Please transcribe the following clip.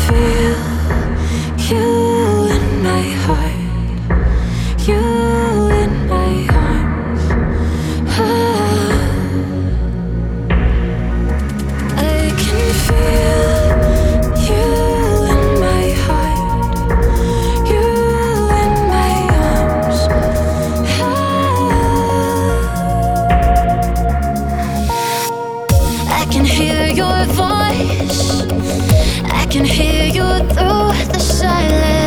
feel you in my heart, you in my arms. I can feel you in my heart, you in my arms. I can hear your voice, I can hear you through the silence.